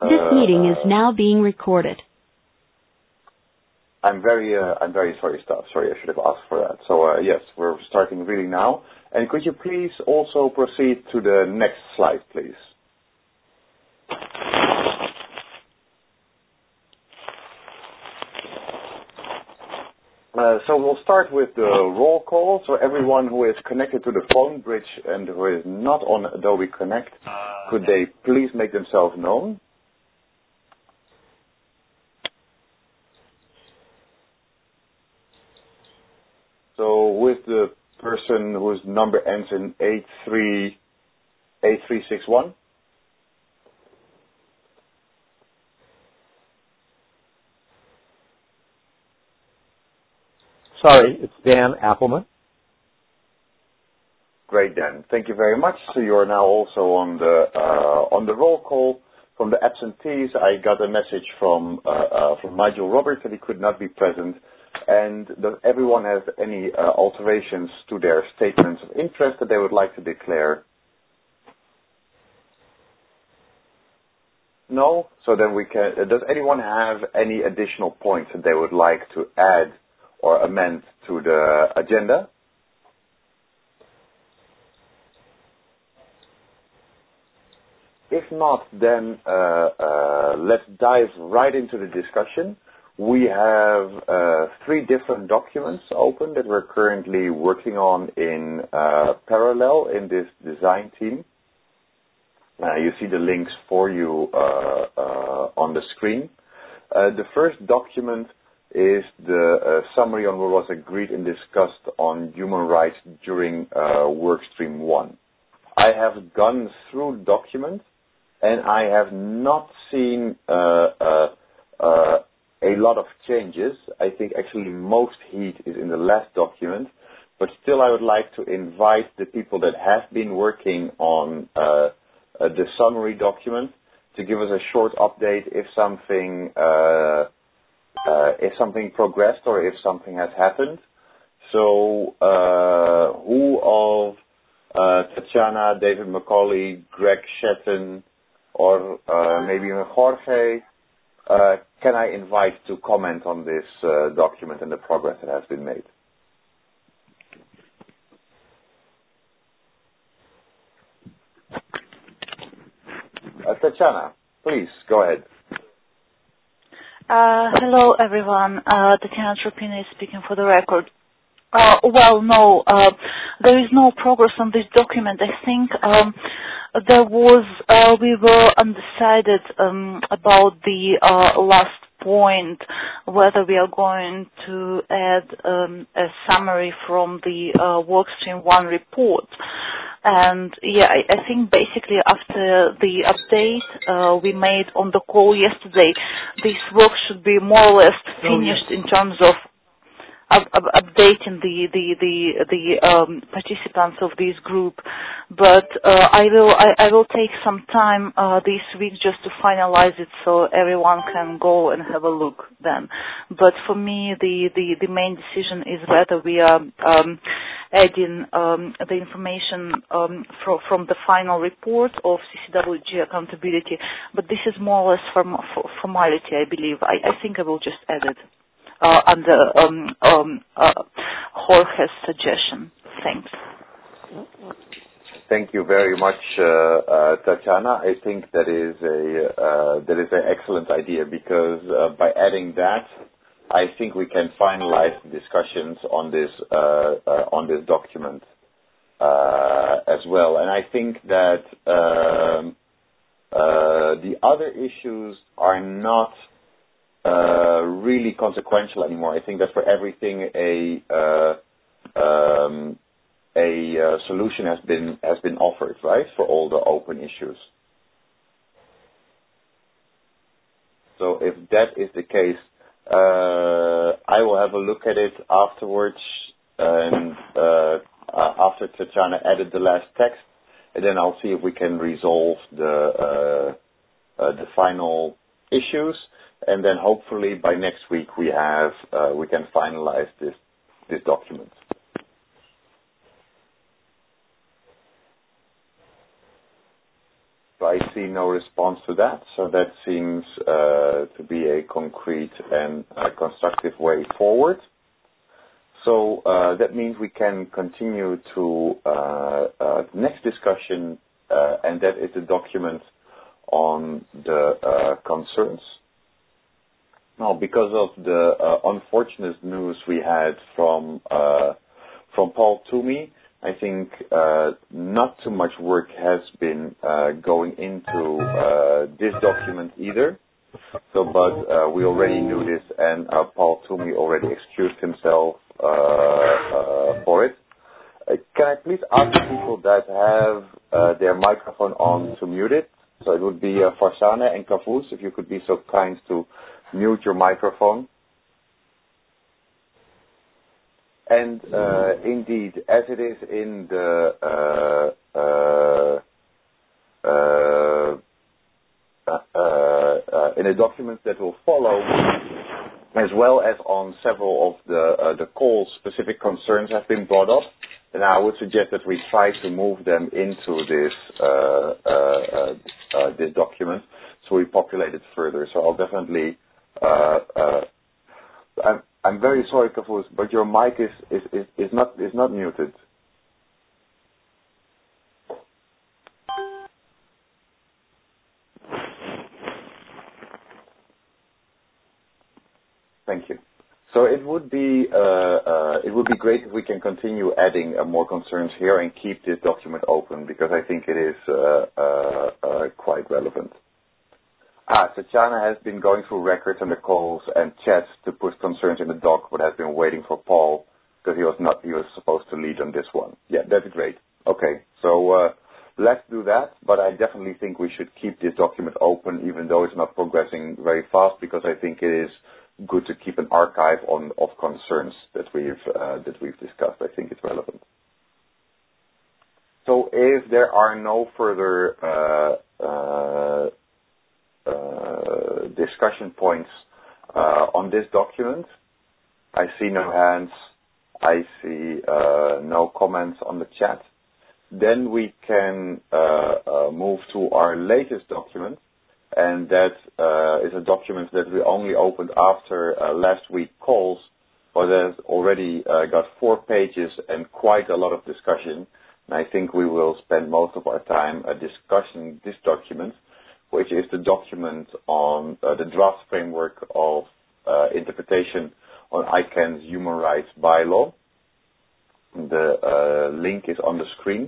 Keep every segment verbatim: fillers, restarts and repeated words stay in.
This meeting is now being recorded. I'm very, uh, I'm very sorry, staff. Sorry, I should have asked for that. So uh, yes, we're starting really now. And could you please also proceed to the next slide, please? Uh, so we'll start with the roll call. So everyone who is connected to the phone bridge and who is not on Adobe Connect, could they please make themselves known? So with the person whose number ends in eight three eight three six one. Sorry, it's Dan Appleman. Great, Dan. Thank you very much. So you are now also on the uh, on the roll call. From the absentees, I got a message from uh, uh, from Nigel Roberts that he could not be present. And does everyone have any uh, alterations to their statements of interest that they would like to declare? No? So then we can, uh, does anyone have any additional points that they would like to add or amend to the agenda? If not, then uh, uh, let's dive right into the discussion. We have uh, three different documents open that we're currently working on in uh, parallel in this design team. Uh, you see the links for you uh, uh, on the screen. Uh, the first document is the uh, summary on what was agreed and discussed on human rights during uh, workstream one. I have gone through the document and I have not seen uh, uh, uh, a lot of changes. I think actually most heat is in the last document, but still I would like to invite the people that have been working on uh, uh, the summary document to give us a short update if something uh, uh, if something progressed or if something has happened. So uh, who of uh, Tatiana, David McCauley, Greg Shetton, or uh, maybe even Jorge, Uh, can I invite to comment on this uh, document and the progress that has been made? Uh, Tatiana, please, go ahead. Uh, hello, everyone. Uh, Tatiana Tropina is speaking for the record. Uh, well, no, uh, there is no progress on this document. I think um, there was, uh, we were undecided um, about the uh, last point, whether we are going to add um, a summary from the uh, Workstream one report. And yeah, I, I think basically after the update uh, we made on the call yesterday, this work should be more or less finished in terms of Up, up, updating the the the the um, participants of this group, but uh, I will I, I will take some time uh, this week just to finalize it so everyone can go and have a look then. But for me, the the, the main decision is whether we are um, adding um, the information um, from from the final report of C C W G accountability. But this is more or less form, formality, I believe. I, I think I will just add it. Uh, under um, um, uh, Jorge's suggestion. Thanks. Thank you very much, uh, uh, Tatiana. I think that is a uh, that is an excellent idea because uh, by adding that, I think we can finalize the discussions on this uh, uh, on this document uh, as well. And I think that um, uh, the other issues are not Uh, really consequential anymore. I think that for everything a uh, um, a uh, solution has been has been offered, right, for all the open issues. So if that is the case, uh, I will have a look at it afterwards, and uh, uh, after Tatiana added the last text, and then I'll see if we can resolve the uh, uh, the final issues. And then hopefully by next week we have uh, we can finalize this this document. So I see see no response to that, so that seems uh, to be a concrete and uh, constructive way forward. So uh, that means we can continue to uh, uh, the next discussion, uh, and that is the document on the uh, concerns. Now, because of the uh, unfortunate news we had from uh, from Paul Twomey, I think uh, not too much work has been uh, going into uh, this document either. So, but uh, we already knew this, and uh, Paul Twomey already excused himself uh, uh, for it. Uh, can I please ask the people that have uh, their microphone on to mute it? So it would be uh, Farzana and Kavus, if you could be so kind to mute your microphone. And uh, indeed, as it is in the uh, uh, uh, uh, uh, in the documents that will follow, as well as on several of the uh, the calls, specific concerns have been brought up, and I would suggest that we try to move them into this uh, uh, uh, uh, this document, so we populate it further. So I'll definitely. Uh, uh, I'm, I'm very sorry, Kavus, but your mic is, is, is, is not is not muted. Thank you. So it would be uh, uh, it would be great if we can continue adding uh, more concerns here and keep this document open, because I think it is uh, uh, uh, quite relevant. Ah, Tatjana has been going through records and the calls and chats to put concerns in the doc, but has been waiting for Paul because he was not he was supposed to lead on this one. Yeah, that's great. Okay, so uh, let's do that. But I definitely think we should keep this document open, even though it's not progressing very fast, because I think it is good to keep an archive on of concerns that we've uh, that we've discussed. I think it's relevant. So if there are no further uh, uh, Uh, discussion points uh, on this document, I see no hands, I see uh, no comments on the chat. Then we can uh, uh, move to our latest document, and that uh, is a document that we only opened after uh, last week's calls, but has already uh, got four pages and quite a lot of discussion. And I think we will spend most of our time uh, discussing this document, which is the document on uh, the draft framework of uh, interpretation on I CANN's human rights bylaw. The uh, link is on the screen.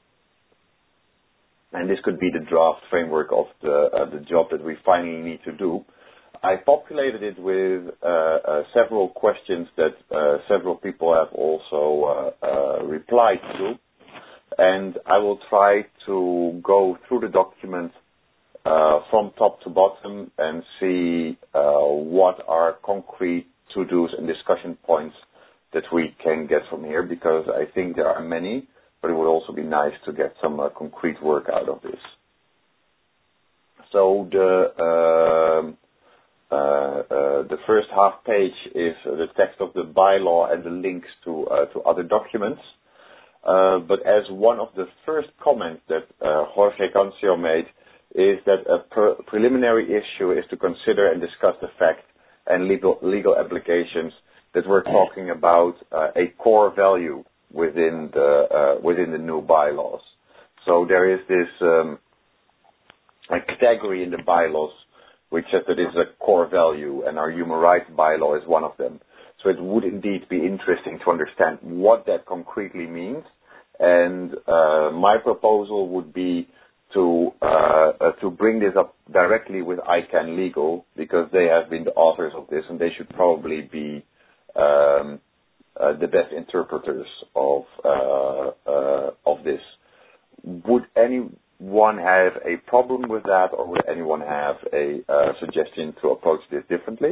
And this could be the draft framework of the, uh, the job that we finally need to do. I populated it with uh, uh, several questions that uh, several people have also uh, uh, replied to. And I will try to go through the document Uh, from top to bottom and see uh, what are concrete to-dos and discussion points that we can get from here, because I think there are many, but it would also be nice to get some uh, concrete work out of this. So the uh, uh, uh, the first half page is uh, the text of the bylaw and the links to uh, to other documents. Uh, but as one of the first comments that uh, Jorge Cancio made, is that a pre- preliminary issue is to consider and discuss the fact and legal legal applications that we're talking about uh, a core value within the uh, within the new bylaws. So there is this um, a category in the bylaws which says that it is a core value, and our human rights bylaw is one of them. So it would indeed be interesting to understand what that concretely means. And uh, my proposal would be to uh, uh, to bring this up directly with I CANN Legal, because they have been the authors of this, and they should probably be um, uh, the best interpreters of uh, uh, of this. Would anyone have a problem with that, or would anyone have a uh, suggestion to approach this differently?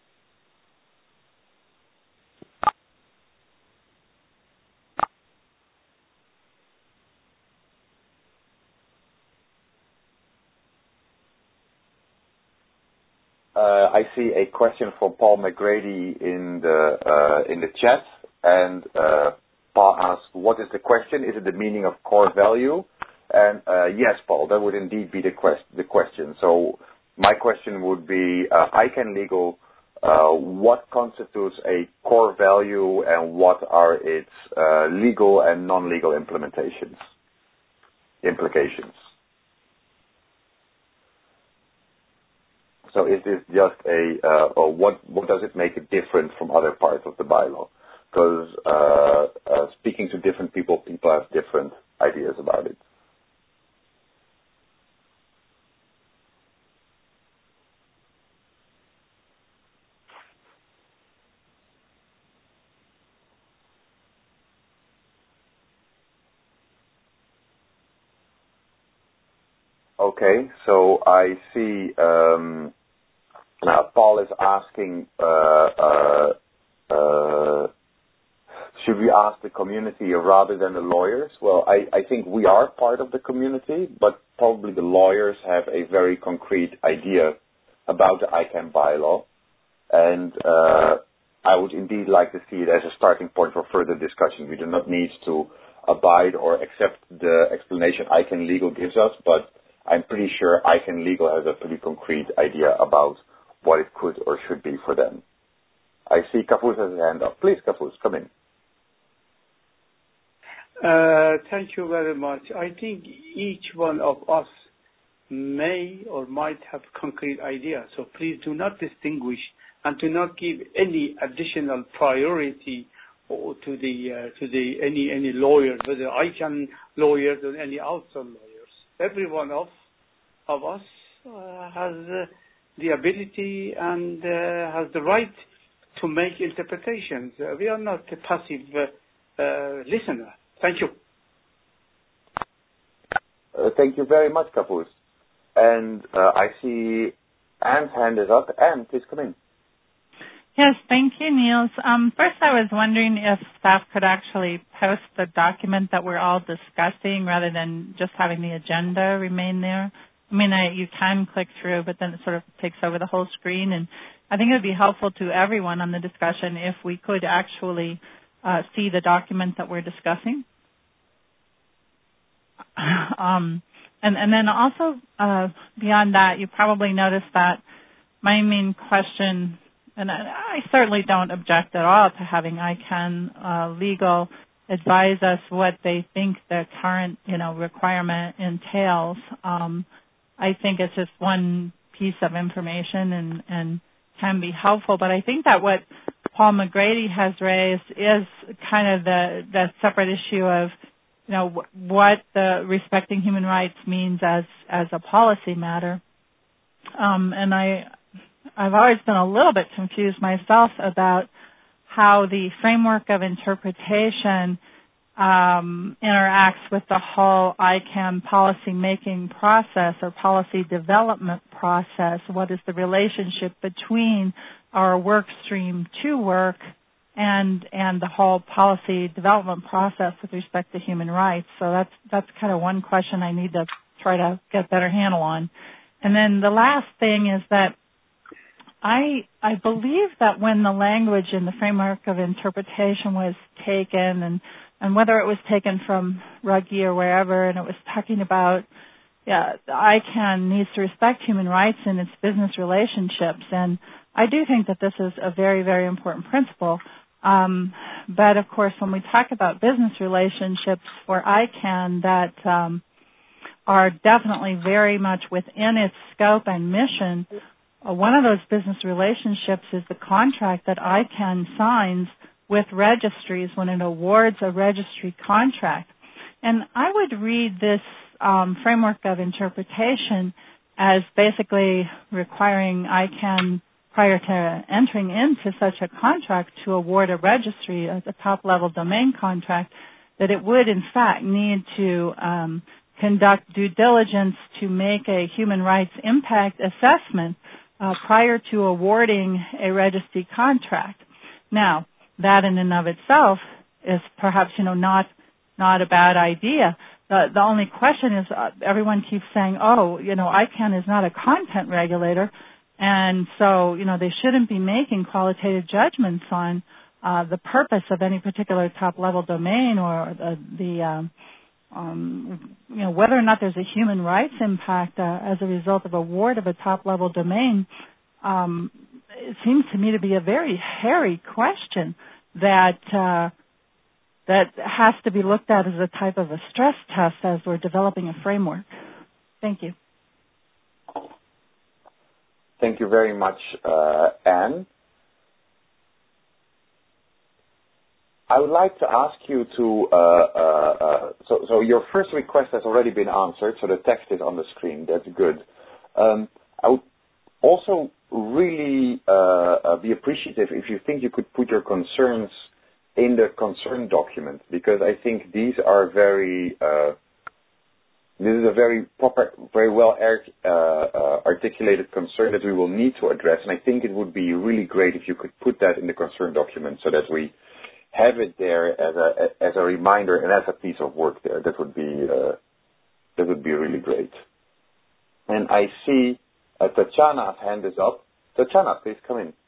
Uh, I see a question from Paul McGrady in the uh, in the chat, and uh, Paul asks, "What is the question? Is it the meaning of core value?" And uh, yes, Paul, that would indeed be the, quest- the question. So my question would be, uh, ICANN Legal, uh, what constitutes a core value and what are its uh, legal and non-legal implementations, implications? So is this just a, uh, or what, what does it make it different from other parts of the bylaw? Because uh, uh, speaking to different people, people have different ideas about it. Okay, so I see um, now Paul is asking, uh, uh, uh, should we ask the community rather than the lawyers? Well, I, I think we are part of the community, but probably the lawyers have a very concrete idea about the ICANN bylaw, and uh, I would indeed like to see it as a starting point for further discussion. We do not need to abide or accept the explanation ICANN Legal gives us, but I'm pretty sure ICANN Legal has a pretty concrete idea about what it could or should be for them. I see Kafuz has his hand up. Please, Kafuz, come in. Uh, thank you very much. I think each one of us may or might have concrete ideas, so please do not distinguish and do not give any additional priority or to the uh, to the any any lawyers, whether ICANN lawyers or any outside lawyers. Every one of of us uh, has uh, the ability and uh, has the right to make interpretations. Uh, we are not a passive uh, uh, listener. Thank you. Uh, thank you very much, Kafuz. And uh, I see Anne's hand is up. Anne, please come in. Yes, thank you, Niels. Um, first, I was wondering if staff could actually post the document that we're all discussing rather than just having the agenda remain there. I mean, I, you can click through, but then it sort of takes over the whole screen. And I think it would be helpful to everyone on the discussion if we could actually uh, see the document that we're discussing. um, and, and then also, uh, beyond that, you probably noticed that my main question, and I certainly don't object at all to having ICANN uh, Legal advise us what they think the current, you know, requirement entails. Um, I think it's just one piece of information and, and can be helpful. But I think that what Paul McGrady has raised is kind of the, the separate issue of, you know, what the respecting human rights means as as a policy matter. Um, and I. I've always been a little bit confused myself about how the framework of interpretation um, interacts with the whole ICANN policy-making process or policy development process. What is the relationship between our work stream to work and and the whole policy development process with respect to human rights? So that's that's kind of one question I need to try to get a better handle on. And then the last thing is that I I believe that when the language in the framework of interpretation was taken, and, and whether it was taken from Ruggie or wherever, and it was talking about, yeah, ICANN needs to respect human rights in its business relationships, and I do think that this is a very, very important principle. Um, but of course, when we talk about business relationships for ICANN that um, are definitely very much within its scope and mission, Uh, one of those business relationships is the contract that ICANN signs with registries when it awards a registry contract. And I would read this um, framework of interpretation as basically requiring ICANN, prior to entering into such a contract, to award a registry as a top-level domain contract, that it would, in fact, need to um, conduct due diligence to make a human rights impact assessment Uh, prior to awarding a registry contract. Now, that in and of itself is perhaps, you know, not not a bad idea. The, the only question is uh, everyone keeps saying, oh, you know, ICANN is not a content regulator, and so, you know, they shouldn't be making qualitative judgments on uh, the purpose of any particular top-level domain or the, the um, um, you know, whether or not there's a human rights impact uh, as a result of award of a top-level domain, um, it seems to me to be a very hairy question that uh, that has to be looked at as a type of a stress test as we're developing a framework. Thank you. Thank you very much, uh, Anne. I would like to ask you to, uh, uh, uh, so, so your first request has already been answered, so the text is on the screen. That's good. Um, I would also really uh, uh, be appreciative if you think you could put your concerns in the concern document, because I think these are very, uh, this is a very proper, very well uh, uh, articulated concern that we will need to address, and I think it would be really great if you could put that in the concern document so that we have it there as a as a reminder and as a piece of work there. That would be uh, that would be really great. And I see uh, Tatjana's hand is up. Tatjana, please come in.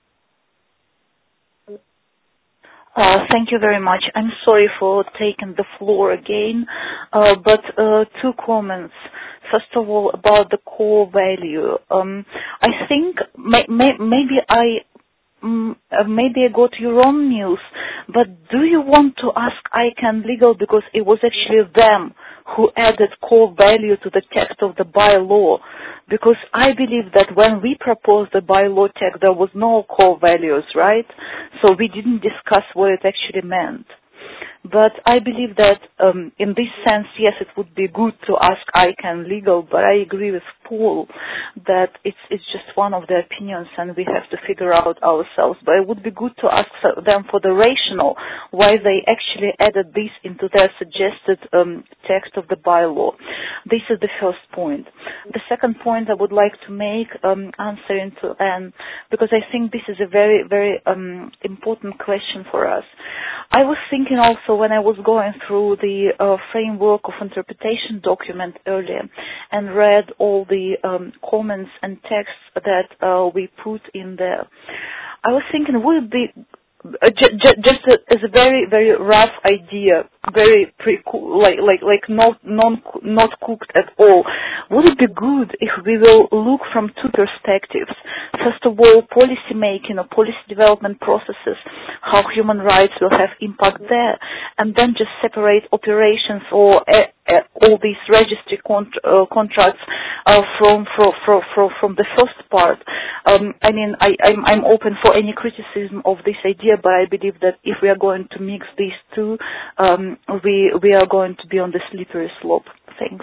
Uh, thank you very much. I'm sorry for taking the floor again, uh, but uh, two comments. First of all, about the core value. Um, I think may, may, maybe I Mm, uh, maybe I got your wrong news, but do you want to ask ICANN Legal, because it was actually them who added core value to the text of the bylaw? Because I believe that when we proposed the bylaw text, there was no core values, right? So we didn't discuss what it actually meant. But I believe that um, in this sense, yes, it would be good to ask ICANN Legal, but I agree with Paul that it's, it's just one of the opinions and we have to figure out ourselves. But it would be good to ask them for the rationale why they actually added this into their suggested um, text of the bylaw. This is the first point. The second point I would like to make, um, answering to Anne, because I think this is a very, very um, important question for us. I was thinking also when I was going through the uh, framework of interpretation document earlier and read all the um, comments and texts that uh, we put in there, I was thinking, would it be uh, j- j- just a, as a very, very rough idea, very pre like like like not non not cooked at all, would it be good if we will look from two perspectives? First of all, policy making or policy development processes, how human rights will have impact there, and then just separate operations or uh, uh, all these registry cont- uh, contracts uh, from, from from from the first part. Um, I mean, I, I'm, I'm open for any criticism of this idea, but I believe that if we are going to mix these two, um, we we are going to be on the slippery slope. Thanks.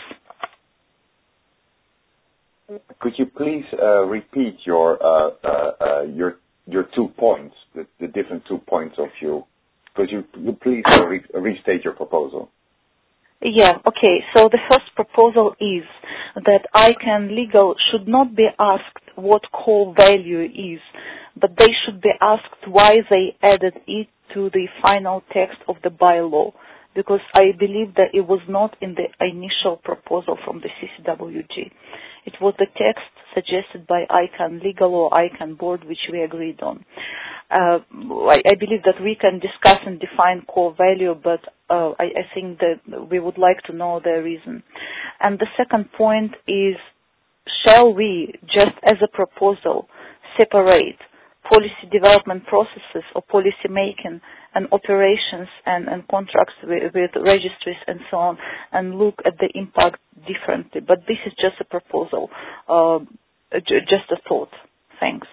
Could you please uh, repeat your uh, uh, uh, your your two points, the, the different two points of view? Could you, you please uh, re- restate your proposal? Yeah, okay. So the first proposal is that ICANN Legal should not be asked what core value is, but they should be asked why they added it to the final text of the bylaw, because I believe that it was not in the initial proposal from the C C W G. It was the text suggested by ICANN Legal or ICANN Board, which we agreed on. Uh, I, I believe that we can discuss and define core value, but uh, I, I think that we would like to know the reason. And the second point is, shall we, just as a proposal, separate policy development processes or policy making and operations and, and contracts with, with registries and so on, and look at the impact differently? But this is just a proposal, uh, j- just a thought. Thanks.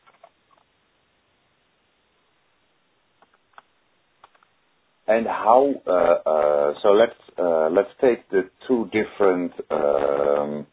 And how? Uh, uh, so let's uh, let's take the two different um,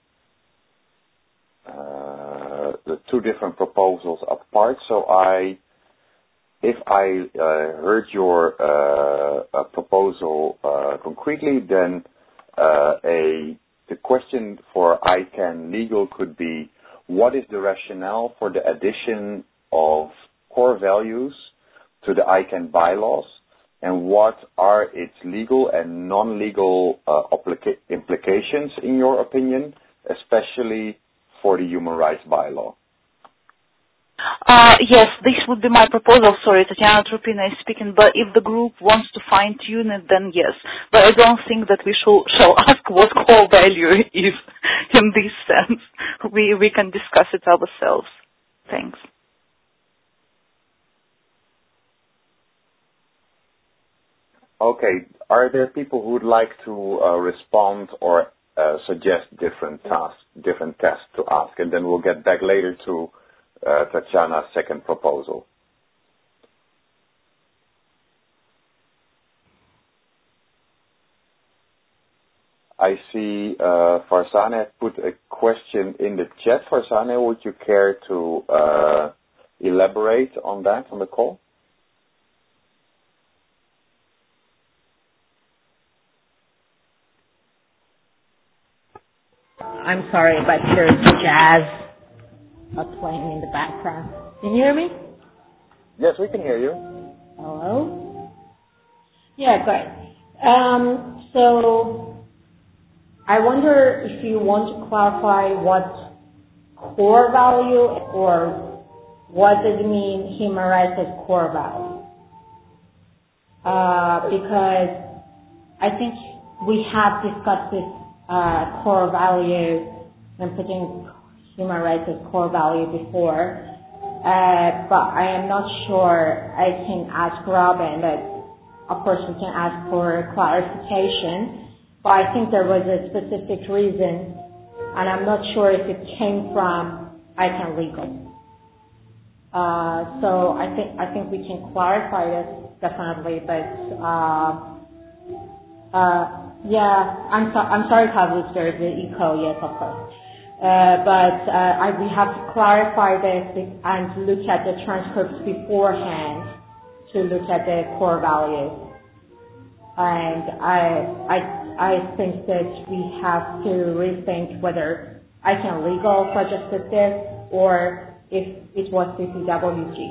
uh, the two different proposals apart. So I, if I uh, heard your uh, uh, proposal uh, concretely, then uh, a the question for ICANN Legal could be, what is the rationale for the addition of core values to the ICANN bylaws? And what are its legal and non-legal uh, applica- implications, in your opinion, especially for the human rights bylaw? Uh, yes, this would be my proposal. Sorry, Tatiana Trupina is speaking. But if the group wants to fine-tune it, then yes. But I don't think that we shall, shall ask what core value is in this sense. We, we can discuss it ourselves. Thanks. Okay. Are there people who would like to uh, respond or uh, suggest different tasks, different tests to ask? And then we'll get back later to uh, Tatiana's second proposal. I see uh, Farzaneh put a question in the chat. Farzaneh, would you care to uh, elaborate on that on the call? I'm sorry, but there's jazz uh, playing in the background. Can you hear me? Yes, we can hear you. Hello? Yeah, great. Um, so I wonder if you want to clarify what core value or what does it mean human rights as core value? Uh, because I think we have discussed this Uh, core value and putting human rights as core value before, uh, but I am not sure. I can ask Robin, but of course we can ask for clarification, but I think there was a specific reason, and I'm not sure if it came from ICANN Legal. Uh, so I think I think we can clarify this definitely, but uh, uh, Yeah, I'm, so, I'm sorry, Pavlos, there's the echo, yes, of course. Uh, but uh, I, we have to clarify this and look at the transcripts beforehand to look at the core values. And I, I, I think that we have to rethink whether ICANN Legal suggested this or if it was C C W G.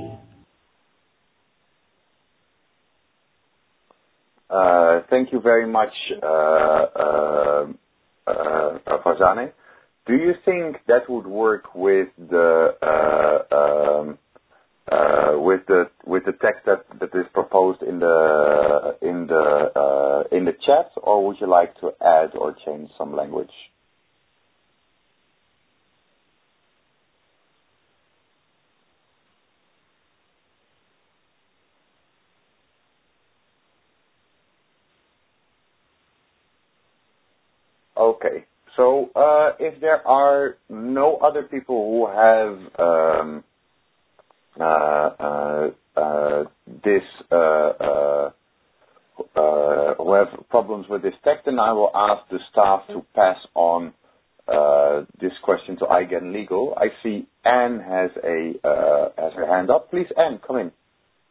Uh, thank you very much, uh, uh, uh, Farzaneh. Do you think that would work with the uh, um, uh, with the with the text that, that is proposed in the in the uh, in the chat, or would you like to add or change some language? Okay, so uh, if there are no other people who have um, uh, uh, uh, this, uh, uh, uh, who have problems with this text, then I will ask the staff to pass on uh, this question to ICANN Legal. I see Anne has a uh, has her hand up. Please, Anne, come in.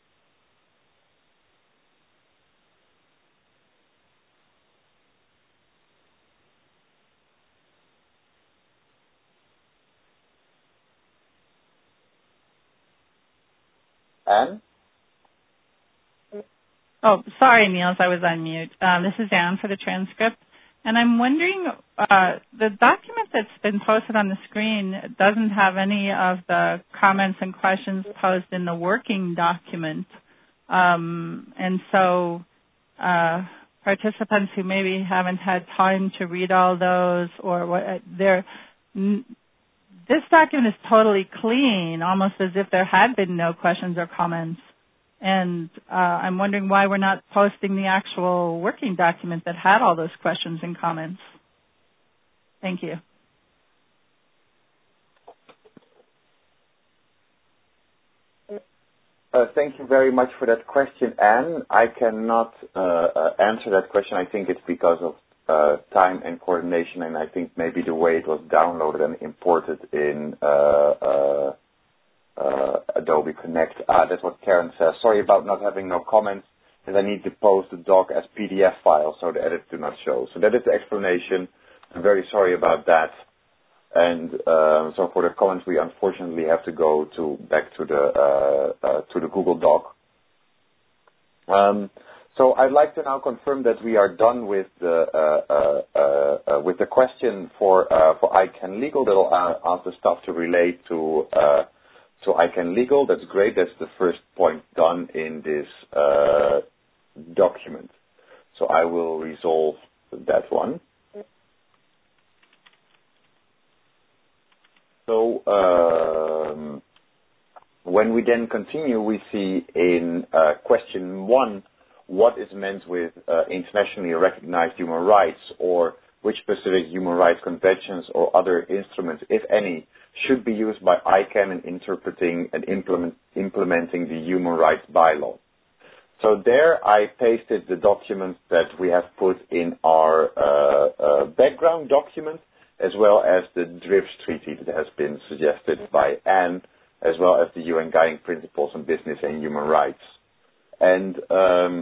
Anne? Oh, sorry, Niels, I was on mute. Um, this is Anne for the transcript. And I'm wondering, uh, the document that's been posted on the screen doesn't have any of the comments and questions posed in the working document. Um, and so uh, participants who maybe haven't had time to read all those or what, they're... N- This document is totally clean, almost as if there had been no questions or comments. And uh, I'm wondering why we're not posting the actual working document that had all those questions and comments. Thank you. Uh, thank you very much for that question, Anne. I cannot uh, uh, answer that question. I think it's because of Uh, time and coordination, and I think maybe the way it was downloaded and imported in uh, uh, uh, Adobe Connect. Ah, that's what Karen says. Sorry about not having no comments, as I need to post the doc as P D F file, so the edits do not show. So that is the explanation. I'm very sorry about that. And uh, so for the comments, we unfortunately have to go to back to the uh, uh, to the Google Doc. Um, So I'd like to now confirm that we are done with the uh, uh, uh, uh, with the question for uh, for ICANN Legal. That will uh, ask the staff to relate to uh, to So ICANN legal, that's great. That's the first point done in this uh, document. So I will resolve that one. So um, when we then continue, we see in uh, question one, what is meant with uh, internationally recognized human rights, or which specific human rights conventions or other instruments, if any, should be used by ICANN in interpreting and implement, implementing the human rights bylaw. So there I pasted the documents that we have put in our uh, uh, background document, as well as the DRIPS treaty that has been suggested by Anne, as well as the U N Guiding Principles on Business and Human Rights. And um,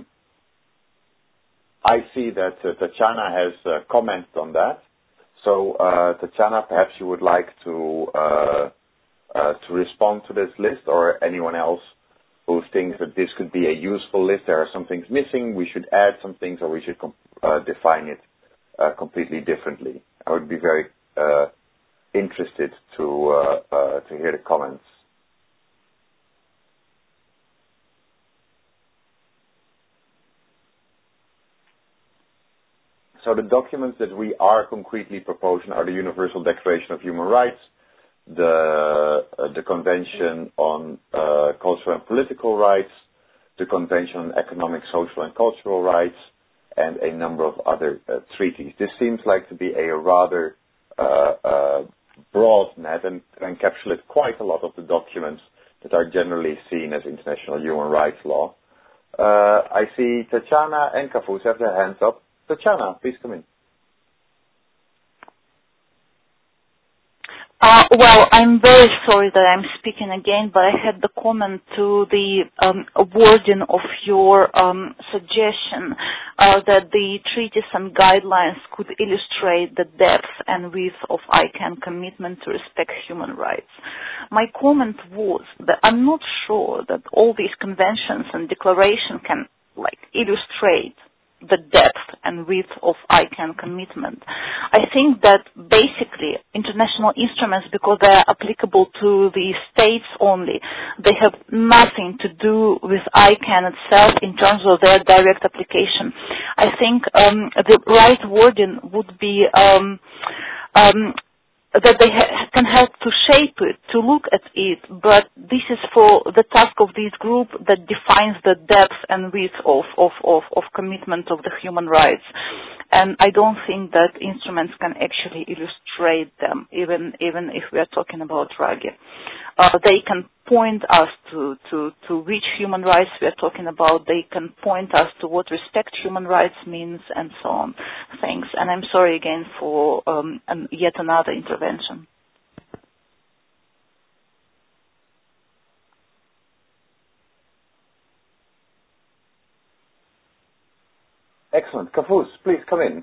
I see that uh, Tatjana has uh, commented on that. So, uh, Tatjana, perhaps you would like to uh, uh, to respond to this list, or anyone else who thinks that this could be a useful list. There are some things missing. We should add some things, or we should com- uh, define it uh, completely differently. I would be very uh, interested to uh, uh, to hear the comments. So the documents that we are concretely proposing are the Universal Declaration of Human Rights, the uh, the Convention on uh, Cultural and Political Rights, the Convention on Economic, Social and Cultural Rights, and a number of other uh, treaties. This seems like to be a rather uh, uh, broad net and encapsulate quite a lot of the documents that are generally seen as international human rights law. Uh, I see Tatjana and Kavus have their hands up. Tatjana, please come in. Uh, well, I'm very sorry that I'm speaking again, but I had the comment to the um, wording of your um, suggestion uh, that the treaties and guidelines could illustrate the depth and width of ICANN commitment to respect human rights. My comment was that I'm not sure that all these conventions and declarations can like illustrate the depth and width of ICANN commitment. I think that basically international instruments, because they are applicable to the states only, they have nothing to do with ICANN itself in terms of their direct application. I think um, the right wording would be um, um, that they ha- can help to shape it, to look at it, but this is for the task of this group that defines the depth and width of, of, of, of commitment of the human rights. And I don't think that instruments can actually illustrate them, even even if we are talking about RAGI. Uh, they can point us to, to, to which human rights we are talking about. They can point us to what respect human rights means and so on. Thanks. And I'm sorry again for um, an, yet another intervention. Excellent. Kavus, please come in.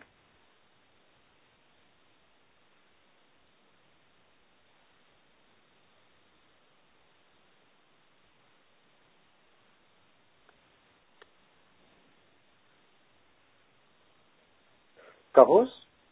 Kavus?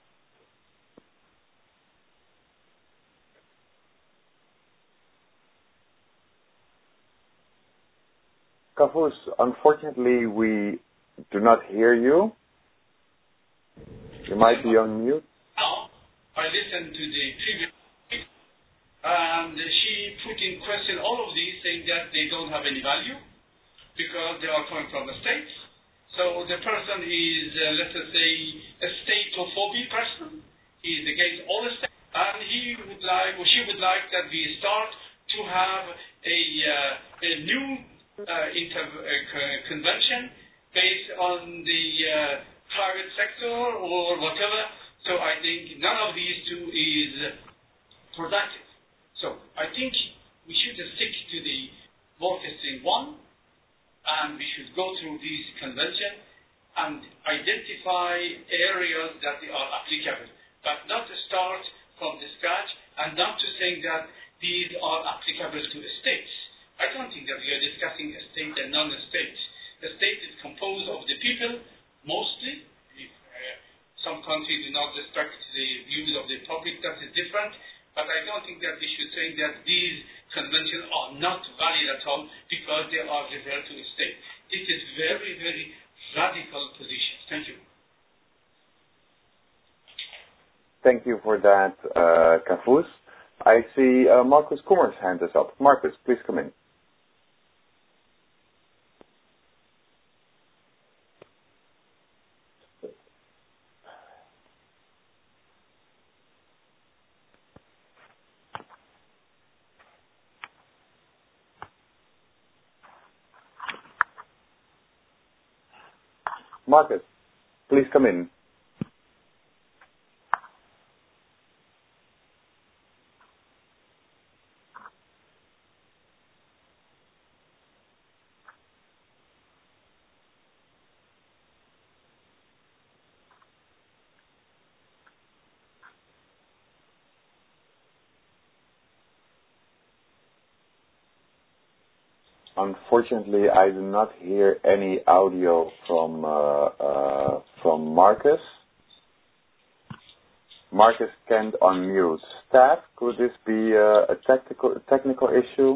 Kavus, unfortunately, we do not hear you. You might be on mute. Now, I listened to the previous and she put in question all of these, saying that they don't have any value because they are coming from the states. So the person is, uh, let's say, a statophobic person. He is against all the states, and he would like, or she would like that we start to have a, uh, a new uh, inter- uh, convention based on the uh, private sector or whatever. So I think none of these two is productive. So I think we should stick to the Volcker Stream one, and we should go through these conventions and identify areas that they are applicable, but not to start from the scratch and not to say that these are applicable to the states. I don't think that we are discussing a state and non-state. The state is composed of the people, mostly. If uh, some countries do not respect the views of the public, that is different. But I don't think that we should say that these conventions are not because they are referred to state. It is very, very radical position. Thank you. Thank you for that, uh, Kavus. I see uh, Marcus Kummer's hand is up. Marcus, please come in. Marcus, please come in. Unfortunately, I do not hear any audio from uh, uh, from Marcus. Marcus can't unmute. Staff, could this be uh, a technical technical issue?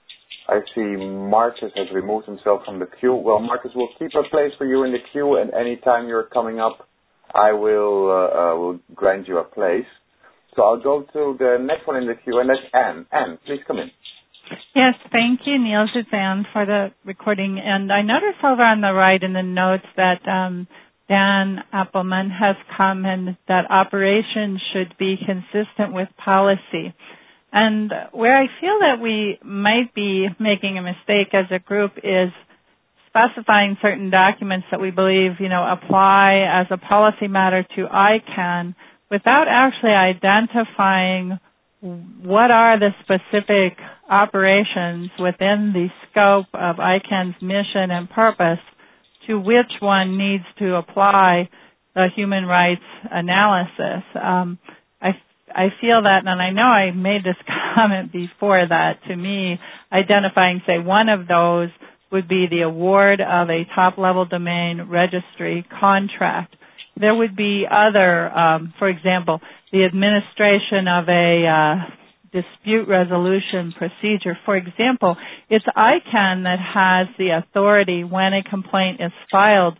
I see Marcus has removed himself from the queue. Well, Marcus, will keep a place for you in the queue, and anytime you're coming up, I will uh, uh, will grant you a place. So I'll go to the next one in the queue, and that's Anne. Anne, please come in. Yes, thank you, Niels. It's Anne for the recording. And I noticed over on the right in the notes that um, Dan Appelman has commented that operations should be consistent with policy. And where I feel that we might be making a mistake as a group is specifying certain documents that we believe, you know, apply as a policy matter to I CAN without actually identifying what are the specific operations within the scope of I CAN's mission and purpose to which one needs to apply the human rights analysis. Um, I, I feel that, and I know I made this comment before, that to me, identifying, say, one of those would be the award of a top-level domain registry contract. There would be other, um, for example, the administration of a uh, dispute resolution procedure. For example, it's I CAN that has the authority when a complaint is filed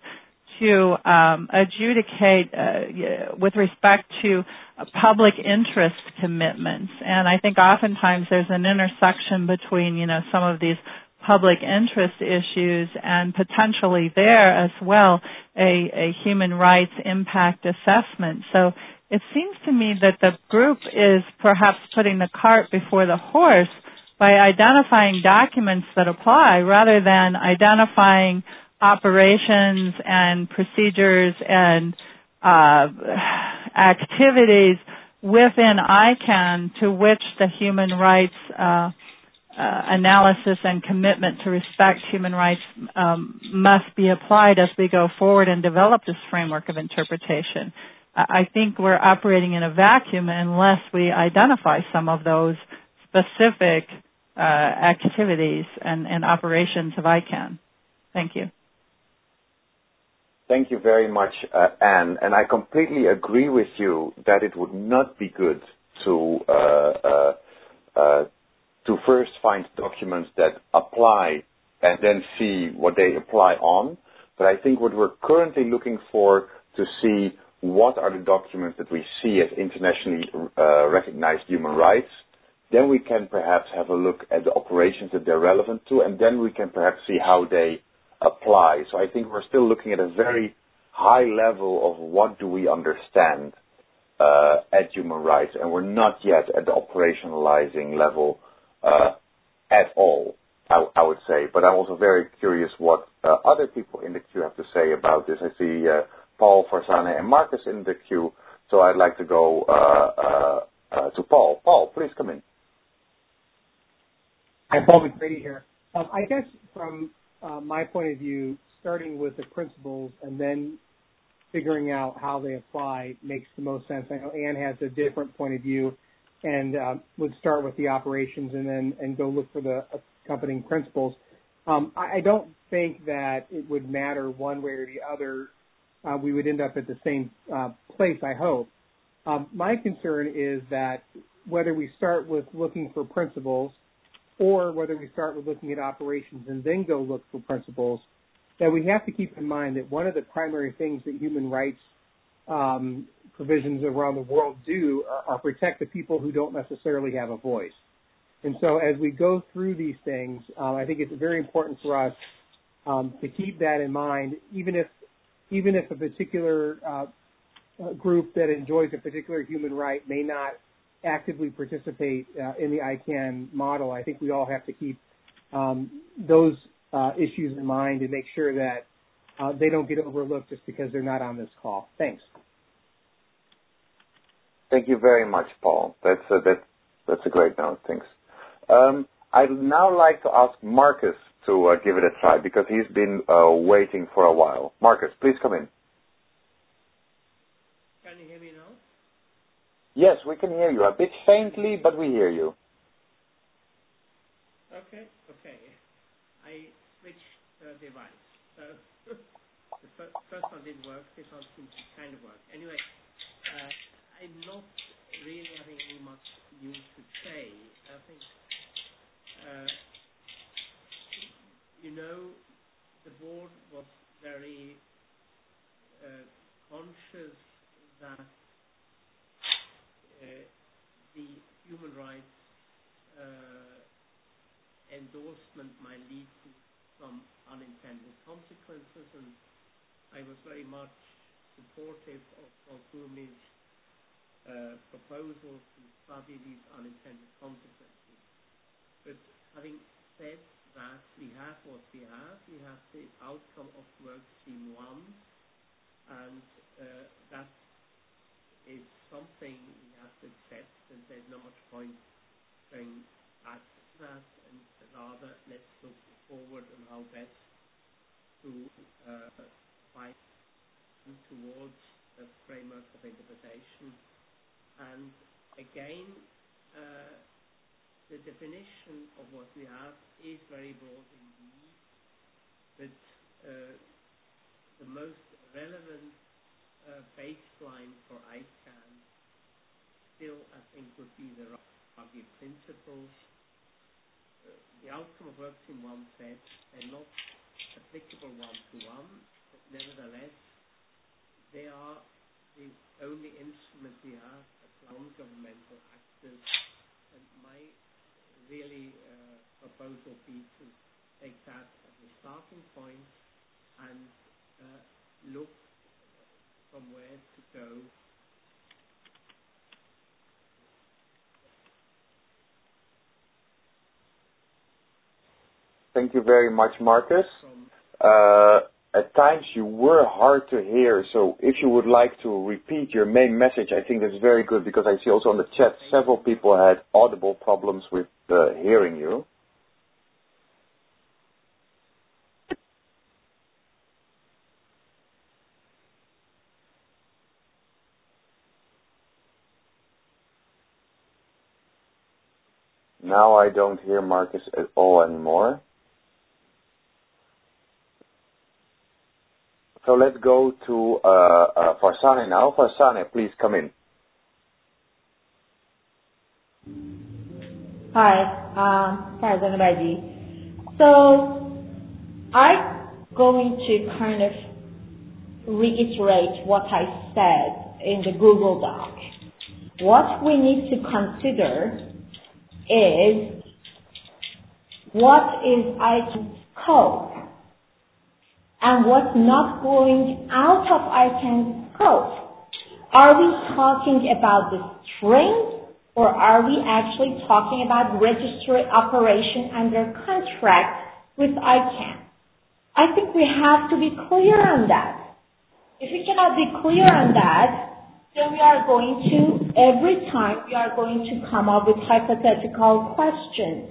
to um, adjudicate uh, with respect to public interest commitments. And I think oftentimes there's an intersection between, you know, some of these public interest issues and potentially there as well a, a human rights impact assessment. So it seems to me that the group is perhaps putting the cart before the horse by identifying documents that apply rather than identifying operations and procedures and uh, activities within I CAN to which the human rights uh, uh, analysis and commitment to respect human rights um, must be applied as we go forward and develop this framework of interpretation. I think we're operating in a vacuum unless we identify some of those specific uh, activities and, and operations of I CAN. Thank you. Thank you very much, uh, Anne. And I completely agree with you that it would not be good to uh, uh, uh, to first find documents that apply and then see what they apply on. But I think what we're currently looking for to see what are the documents that we see as internationally uh, recognized human rights. Then we can perhaps have a look at the operations that they're relevant to, and then we can perhaps see how they apply. So I think we're still looking at a very high level of what do we understand uh, at human rights, and we're not yet at the operationalizing level uh, at all, I, I would say. But I'm also very curious what uh, other people in the queue have to say about this. I see uh, Paul, Farzaneh, and Marcus in the queue, so I'd like to go uh, uh, uh, to Paul. Paul, please come in. Hi, Paul McCready here. Um, I guess from uh, my point of view, starting with the principles and then figuring out how they apply makes the most sense. I know Anne has a different point of view and uh, would start with the operations and then and go look for the accompanying principles. Um, I, I don't think that it would matter one way or the other. Uh, we would end up at the same uh, place, I hope. Um, my concern is that whether we start with looking for principles or whether we start with looking at operations and then go look for principles, that we have to keep in mind that one of the primary things that human rights um, provisions around the world do are, are protect the people who don't necessarily have a voice. And so as we go through these things, uh, I think it's very important for us um, to keep that in mind, even if even if a particular uh, group that enjoys a particular human right may not actively participate uh, in the I CANN model. I think we all have to keep um, those uh, issues in mind and make sure that uh, they don't get overlooked just because they're not on this call. Thanks. Thank you very much, Paul. That's a, that, that's a great note. Thanks. Um, I'd now like to ask Marcus to uh, give it a try because he's been uh, waiting for a while. Marcus, please come in. Can you hear me now? Yes, we can hear you. A bit faintly, but we hear you. Okay, okay. I switched the device. So the f- first one didn't work. This one seems to kind of work. Anyway, uh, I'm not really having any much new to say. I think, uh, you know, the board was very uh, conscious that uh, the human rights uh, endorsement might lead to some unintended consequences, and I was very much supportive of Kumi's uh, proposal to study these unintended consequences. But having said that, we have what we have. We have the outcome of work stream one, and uh, that is something we have to accept, and there's not much point going back to that, and rather let's look forward on how best to uh, fight towards a framework of interpretation. And again, uh, the definition of what we have is very broad indeed, but uh, the most relevant uh, baseline for I CANN still, I think, would be the Ruggie principles. Uh, the outcome of work in one said they're not applicable one-to-one, but nevertheless, they are the only instrument we have as non-governmental actors, and my really uh, proposal be to take that as a starting point and uh, look from where to go. Thank you very much, Marcus. Uh, at times you were hard to hear, so if you would like to repeat your main message, I think that's very good, because I see also on the chat several people had audible problems with uh, hearing you. Now I don't hear Marcus at all anymore. So let's go to uh, uh, Farzaneh now. Farzaneh, please come in. Hi, um, Farzaneh Baji. So I'm going to kind of reiterate what I said in the Google Doc. What we need to consider is what is I CANN's scope and what's not going out of I CANN's scope. Are we talking about the string, or are we actually talking about registry operation under contract with I CANN? I think we have to be clear on that. If we cannot be clear on that, then we are going to, every time we are going to come up with hypothetical questions.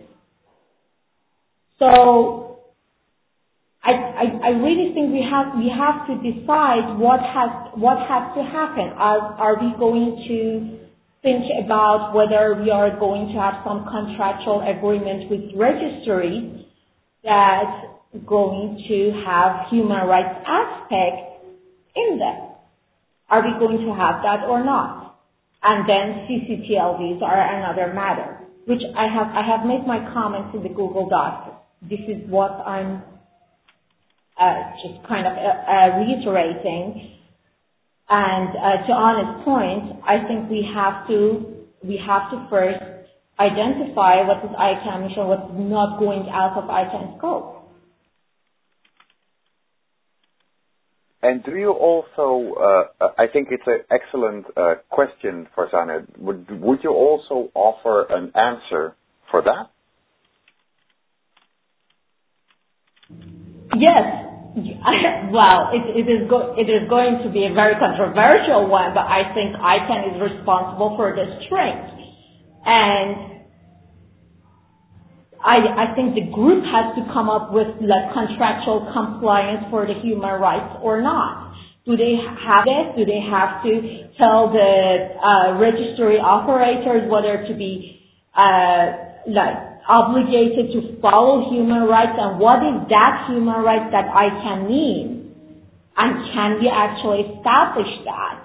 So I, I, I really think we have we have to decide what has what has to happen. Are are we going to think about whether we are going to have some contractual agreement with registry that's going to have human rights aspect in them? Are we going to have that or not? And then C C T L Vs are another matter. which I have I have made my comments in the Google Doc. This is what I'm uh, just kind of uh, uh, reiterating. And uh, to Anna's point, I think we have to we have to first identify what is I CAN mission, what's not going out of I CAN scope. And do you also, uh, I think it's an excellent uh, question, Farzaneh. Would, would you also offer an answer for that? Yes. Well, it, it, is go- it is going to be a very controversial one, but I think I CAN is responsible for the string. And I, I think the group has to come up with like contractual compliance for the human rights or not. Do they have it? Do they have to tell the uh, registry operators whether to be uh, like obligated to follow human rights, and what is that human right that I CAN mean? And can we actually establish that?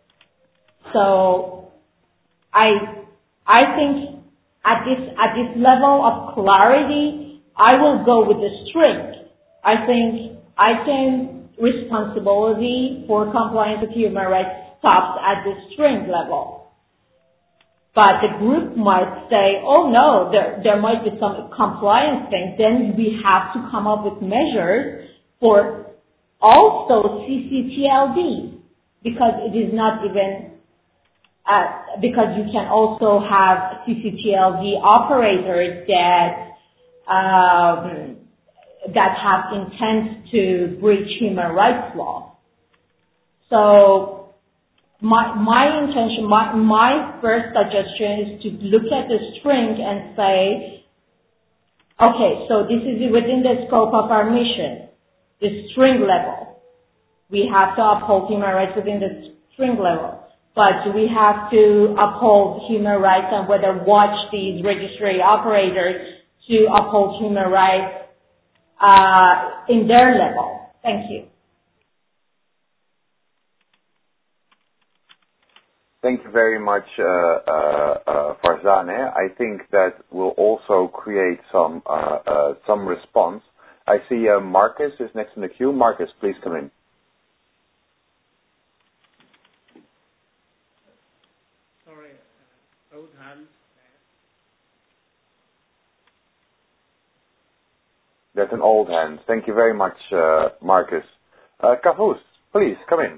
So I I think At this, at this level of clarity, I will go with the string. I think I CAN responsibility for compliance with human rights stops at the string level. But the group might say, oh no, there, there might be some compliance thing. Then we have to come up with measures for also C C T L D, because it is not even Uh, because you can also have C C T L D operators that um, that have intent to breach human rights law. So my my intention, my my first suggestion is to look at the string and say, okay, so this is within the scope of our mission, the string level. We have to uphold human rights within the string level. But we have to uphold human rights and whether watch these registry operators to uphold human rights uh, in their level. Thank you. Thank you very much, uh, uh, uh, Farzaneh. I think that will also create some uh, uh, some response. I see uh, Marcus is next in the queue. Marcus, please come in. Old hands. That's an old hand. Thank you very much, uh, Marcus. Uh, Kavus, please, come in.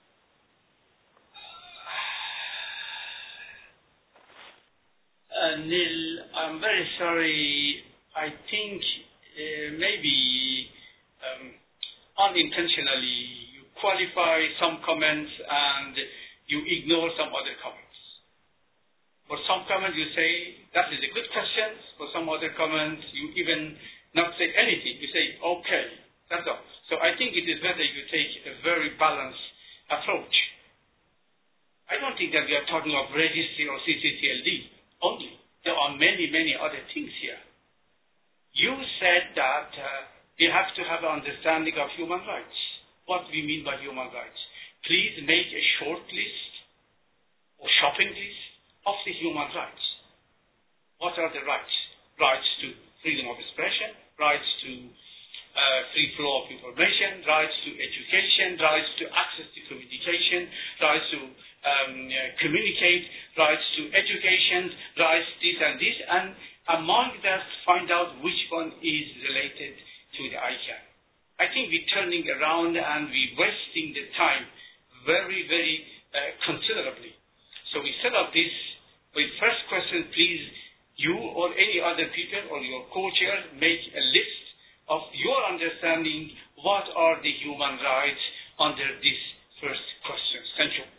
Uh, Neil, I'm very sorry. I think uh, maybe um, unintentionally you qualify some comments and you ignore some other comments. For some comments you say, that is a good question. For some other comments you even not say anything. You say, okay, that's all. So I think it is better you take a very balanced approach. I don't think that we are talking of registry or C C T L D only. There are many, many other things here. You said that uh, we have to have an understanding of human rights. What we mean by human rights. Please make a short list or shopping list of the human rights. What are the rights? Rights to freedom of expression, rights to uh, free flow of information, rights to education, rights to access to communication, rights to um, uh, communicate, rights to education, rights this and this, and among that find out which one is related to the I CAN. I think we're turning around and we're wasting the time very, very uh, considerably. So instead of this, with first question, please, you or any other people or your co-chair make a list of your understanding what are the human rights under this first question. Thank you.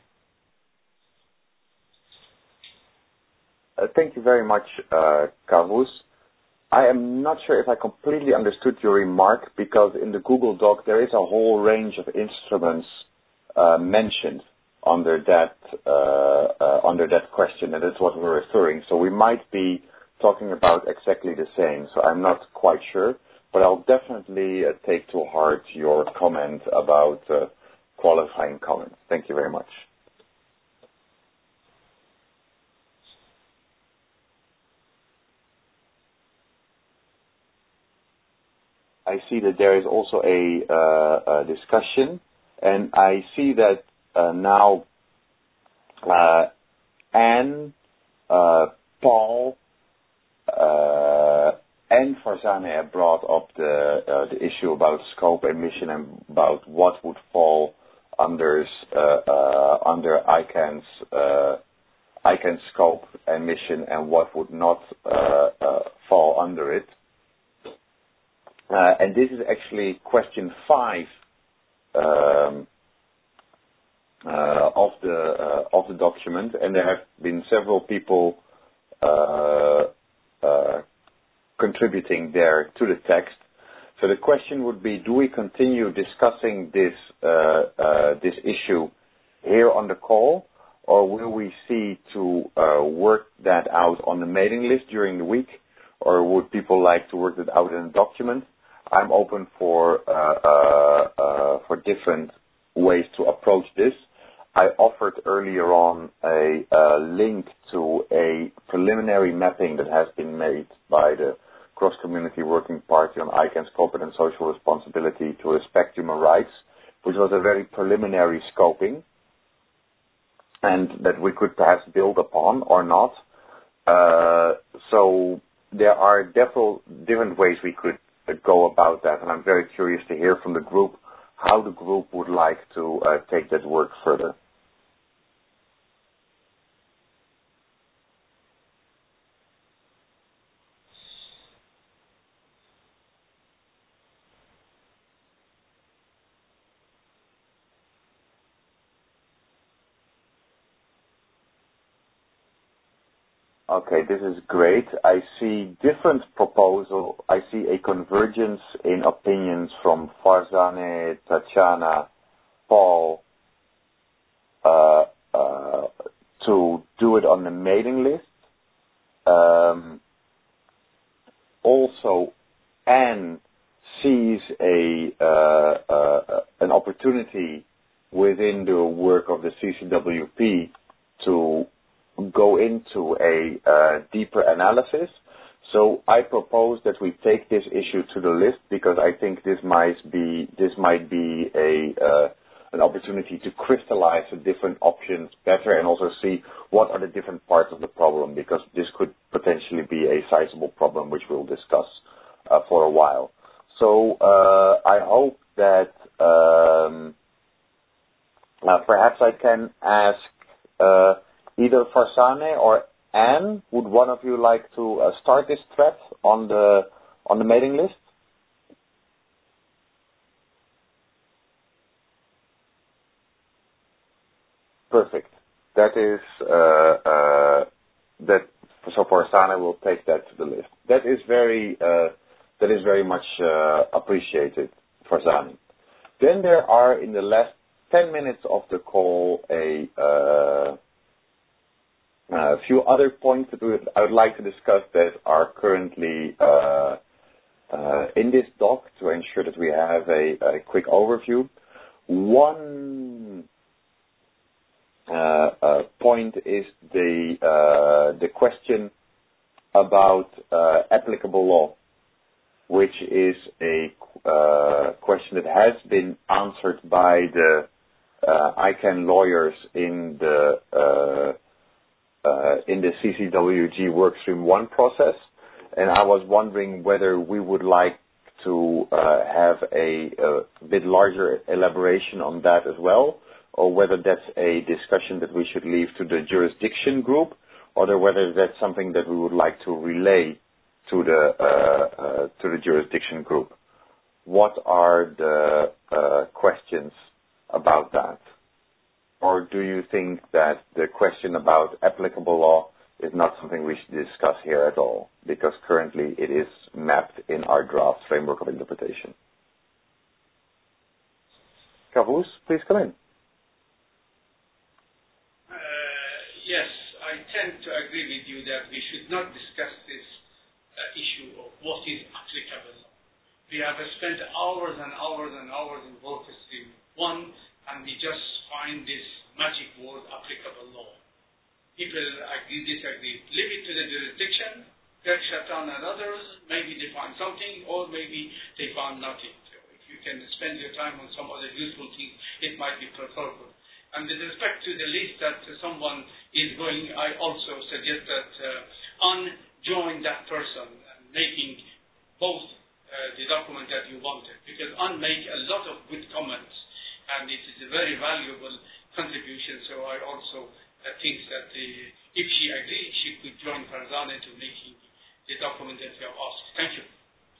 Uh, thank you very much, uh, Kavus. I am not sure if I completely understood your remark, because in the Google Doc there is a whole range of instruments uh, mentioned under that uh, uh, under that question, and that's what we're referring. So we might be talking about exactly the same. So I'm not quite sure, but I'll definitely uh, take to heart your comment about uh, qualifying comments. Thank you very much. I see that there is also a, uh, a discussion, and I see that uh, now uh, Anne, uh, Paul, uh, and Farzaneh have brought up the uh, the issue about scope and mission and about what would fall under uh, uh, under I CAN's uh, I CAN's scope and mission and what would not uh, uh, fall under it. Uh, and this is actually question five um, uh, of the uh, of the document, and there have been several people uh, uh, contributing there to the text. So the question would be: do we continue discussing this uh, uh, this issue here on the call, or will we see to uh, work that out on the mailing list during the week, or would people like to work that out in a document? I'm open for uh, uh, uh, for different ways to approach this. I offered earlier on a, a link to a preliminary mapping that has been made by the Cross-Community Working Party on I CAN's corporate and social responsibility to respect human rights, which was a very preliminary scoping, and that we could perhaps build upon or not. Uh, so there are definitely different ways we could go about that, and I'm very curious to hear from the group how the group would like to uh, take that work further. Okay, this is great. I see different proposal. I see a convergence in opinions from Farzaneh, Tatjana, Paul, uh, uh, to do it on the mailing list. Um, also, Anne sees a uh, uh, an opportunity within the work of the C C W P to go into a uh, deeper analysis. So I propose that we take this issue to the list because I think this might be this might be a uh, an opportunity to crystallize the different options better and also see what are the different parts of the problem, because this could potentially be a sizable problem which we'll discuss uh, for a while. So uh, I hope that um, uh, perhaps I can ask uh, either Farzaneh or Anne, would one of you like to uh, start this thread on the on the mailing list? Perfect. That is uh, uh, that. So Farzaneh will take that to the list. That is very uh, that is very much uh, appreciated, Farzaneh. Then there are in the last ten minutes of the call a uh, a few other points that we would, I would like to discuss that are currently uh, uh, in this doc to ensure that we have a, a quick overview. One uh, uh, point is the uh, the question about uh, applicable law, which is a uh, question that has been answered by the uh, I CAN lawyers in the uh, Uh, in the C C W G Workstream one process, and I was wondering whether we would like to uh, have a, a bit larger elaboration on that as well, or whether that's a discussion that we should leave to the jurisdiction group, or whether that's something that we would like to relay to the uh, uh, to the jurisdiction group. What are the uh, questions about that? Or do you think that the question about applicable law is not something we should discuss here at all? Because currently it is mapped in our draft framework of interpretation. Kavus, please come in. Uh, yes, I tend to agree with you that we should not discuss this uh, issue of what is applicable law. We have spent hours and hours and hours in Workstream one, and we just find this magic word, applicable law. People agree, disagree. Leave it to the jurisdiction Sheikh Shatan and others, maybe they find something, or maybe they found nothing. So if you can spend your time on some other useful things, it might be preferable. And with respect to the list that uh, someone is going, I also suggest that uh, unjoin that person, and making both uh, the document that you wanted, because Un make a lot of good comments, and it is a very valuable contribution. So I also uh, think that the, if she agrees, she could join Farzana to making the document that you have asked. Thank you.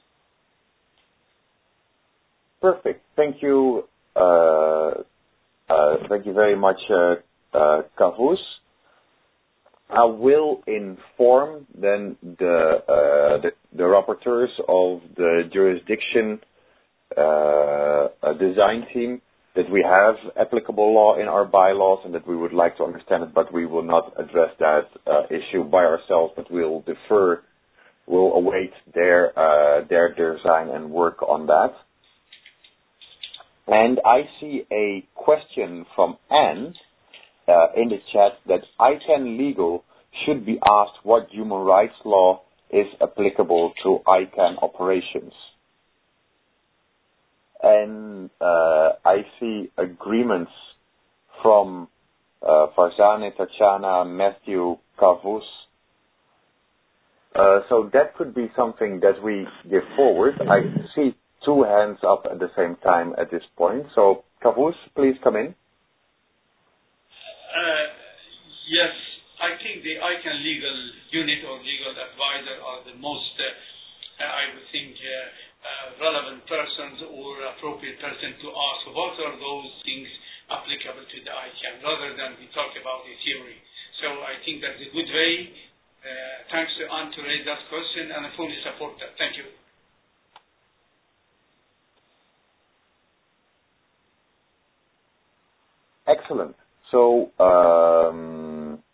Perfect. Thank you. Uh, uh, thank you very much, uh, uh, Kavus. I will inform then the, uh, the the rapporteurs of the jurisdiction uh, design team that we have applicable law in our bylaws and that we would like to understand it, but we will not address that uh, issue by ourselves, but we'll defer, we'll await their uh, their design and work on that. And I see a question from Anne uh, in the chat that ICANN Legal should be asked what human rights law is applicable to ICANN operations. And uh, I see agreements from uh, Farzaneh, Tatiana, Matthew, Kavus. Uh, so that could be something that we give forward. I see two hands up at the same time at this point. So Kavus, please come in. Uh, yes, I think the ICANN legal unit or legal advisor are the most, uh, I would think, uh, Uh, relevant persons or appropriate person to ask what are those things applicable to the ICANN, rather than we talk about the theory. So I think that's a good way. Uh, thanks to Anne to raise that question, and I fully support that. Thank you. Excellent. So um,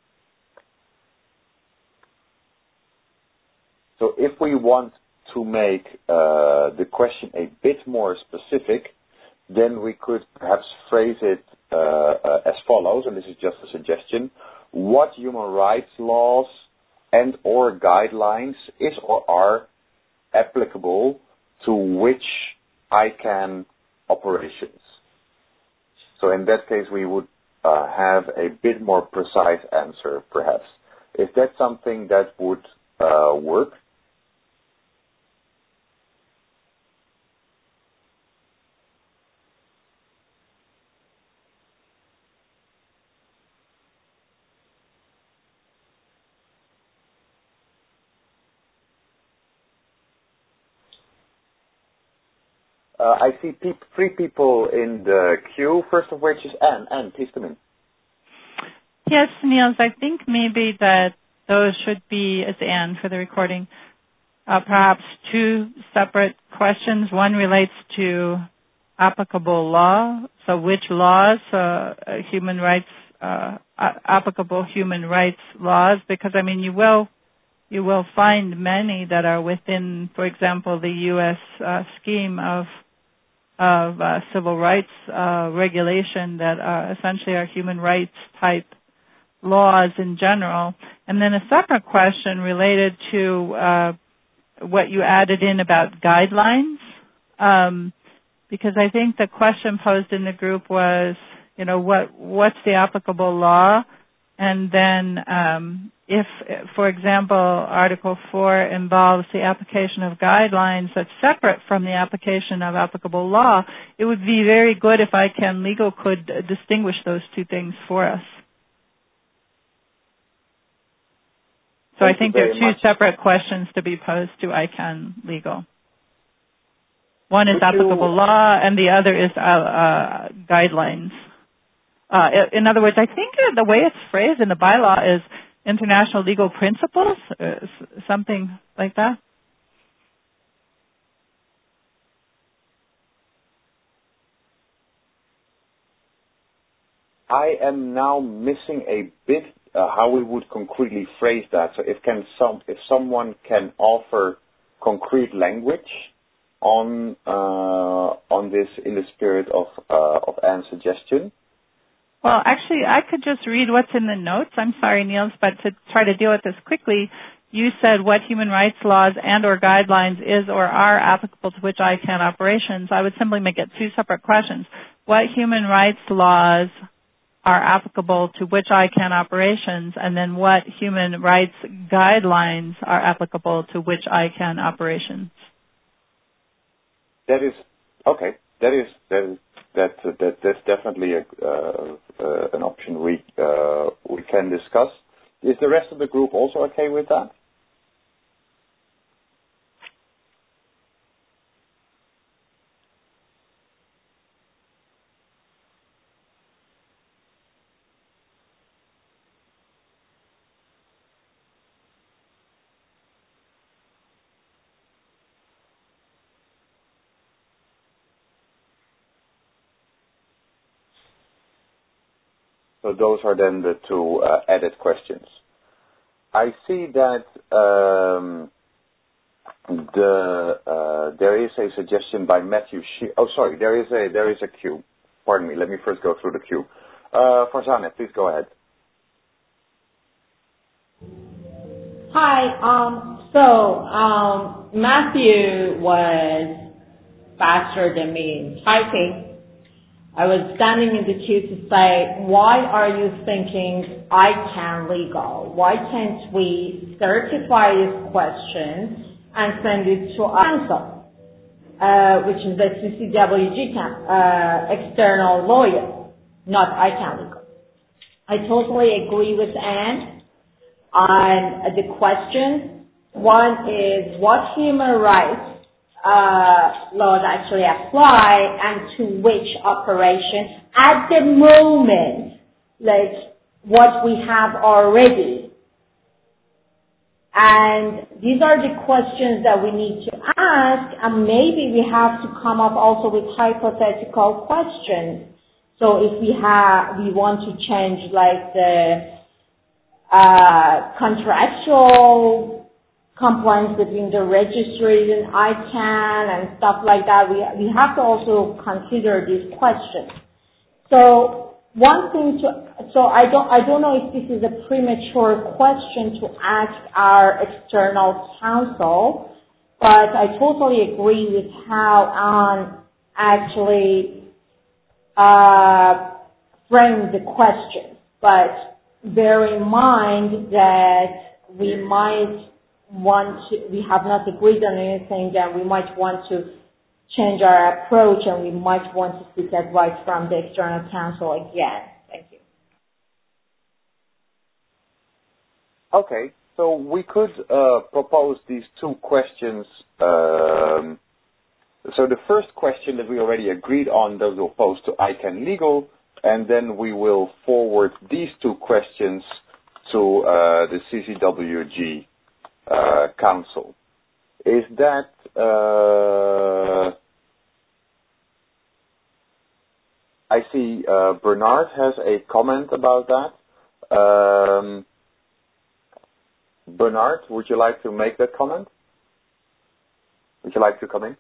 so if we want to make uh, the question a bit more specific, then we could perhaps phrase it uh, uh, as follows, and this is just a suggestion. What human rights laws and or guidelines is or are applicable to which ICANN operations? So in that case, we would uh, have a bit more precise answer, perhaps. Is that something that would uh, work? Uh, I see pe- three people in the queue, first of which is Anne. Anne, please come in. Yes, Niels, I think maybe that those should be, as Anne for the recording, uh, perhaps two separate questions. One relates to applicable law, so which laws, uh, human rights, uh, applicable human rights laws, because, I mean, you will you will find many that are within, for example, the U S uh, scheme of of uh, civil rights uh, regulation that uh, essentially are human rights type laws in general. And then a separate question related to uh, what you added in about guidelines, um, because I think the question posed in the group was, you know, what what's the applicable law? And then um, if, for example, Article four involves the application of guidelines that's separate from the application of applicable law, it would be very good if ICANN Legal could distinguish those two things for us. So Thank I think there are two much. separate questions to be posed to ICANN Legal. One is Could applicable you... law, and the other is uh, uh, guidelines. Uh, in other words, I think the way it's phrased in the bylaw is international legal principles, uh, something like that. I am now missing a bit uh, how we would concretely phrase that. So if can some if someone can offer concrete language on uh, on this in the spirit of uh, of Anne's suggestion. Well, actually, I could just read what's in the notes. I'm sorry, Niels, but to try to deal with this quickly, you said what human rights laws and or guidelines is or are applicable to which I C A N operations, I would simply make it two separate questions. What human rights laws are applicable to which I C A N operations, and then what human rights guidelines are applicable to which I C A N operations? That is, okay, that is, that is, that, uh, that, that's definitely a, uh, uh, an option we, uh, we can discuss. Is the rest of the group also okay with that? So those are then the two uh, added questions. I see that um, the uh, there is a suggestion by Matthew. She- oh, sorry, there is a there is a queue. Pardon me. Let me first go through the queue. Uh, Farzaneh, please go ahead. Hi. Um. So um, Matthew was faster than me in typing. I was standing in the queue to say, why are you thinking I C A N legal? Why can't we certify this question and send it to counsel, uh, which is the C C W G uh, external lawyer, not I C A N legal? I totally agree with Anne on the questions. One is what human rights Uh, laws actually apply and to which operation at the moment, like what we have already. And these are the questions that we need to ask, and maybe we have to come up also with hypothetical questions. So if we have, we want to change like the uh, contractual compliance between the registries and I C A N and stuff like that, we we have to also consider these questions. So one thing to, so I don't I don't know if this is a premature question to ask our external counsel, but I totally agree with how Anne actually uh, framed the question. But bear in mind that we might want to, we have not agreed on anything, then we might want to change our approach and we might want to seek advice from the external counsel again. Thank you. Okay, so we could uh, propose these two questions. Um, so the first question that we already agreed on, that we'll pose to I C A N Legal, and then we will forward these two questions to uh, the C C W G Uh, council. Is that uh, I see uh, Bernard has a comment about that. Um, Bernard, would you like to make that comment? Would you like to come in?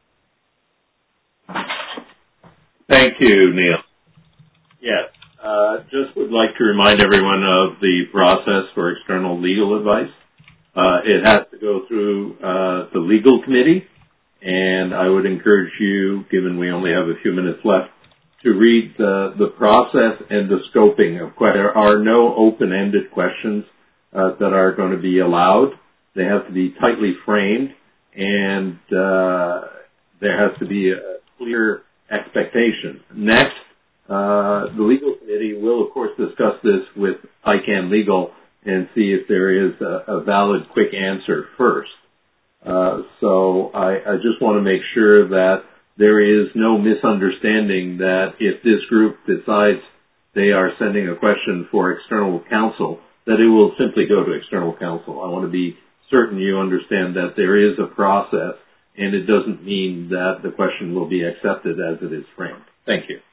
Thank you, Neil. Yes, uh, just would like to remind everyone of the process for external legal advice. Uh, it has to go through uh, the legal committee, and I would encourage you, given we only have a few minutes left, to read the, the process and the scoping of questions. There are no open-ended questions uh, that are going to be allowed. They have to be tightly framed, and uh, there has to be a clear expectation. Next, uh, the legal committee will, of course, discuss this with I C A N Legal and see if there is a, a valid, quick answer first. Uh, so I, I just want to make sure that there is no misunderstanding that if this group decides they are sending a question for external counsel, that it will simply go to external counsel. I want to be certain you understand that there is a process, and it doesn't mean that the question will be accepted as it is framed. Thank you.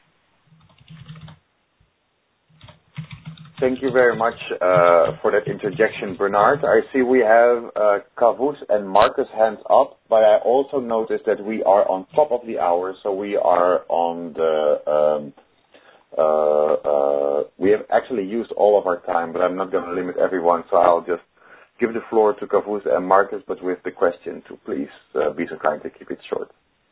Thank you very much uh, for that interjection, Bernard. I see we have uh, Kavus and Marcus hands up, but I also noticed that we are on top of the hour, so we are on the, um, uh, uh, we have actually used all of our time, but I'm not going to limit everyone, so I'll just give the floor to Kavus and Marcus, but with the question to please uh, be so kind to keep it short.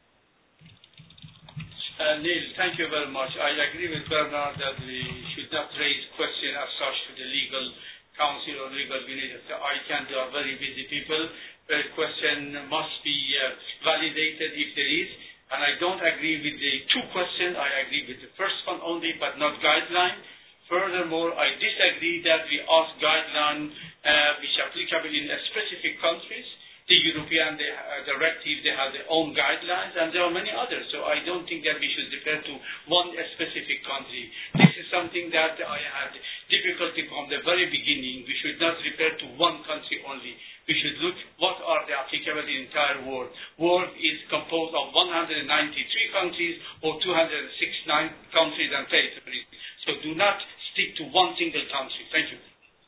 Uh, Neil, thank you very much. I agree with Bernard that we should not raise question as such to the legal counsel or legal unit of the I C A N. They are very busy people. The question must be uh, validated if there is. And I don't agree with the two questions. I agree with the first one only, but not guideline. Furthermore, I disagree that we ask guideline uh, which are applicable in specific countries. The European the, uh, directive, they have their own guidelines, and there are many others. So I don't think that we should refer to one specific country. This is something that I had difficulty from the very beginning. We should not refer to one country only. We should look what are the applicable in the entire world. World is composed of one hundred ninety-three countries or two hundred sixty-nine countries and territories. So do not stick to one single country. Thank you.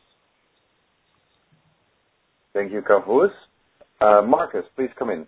Thank you, Kavus. Uh, Marcus, please come in.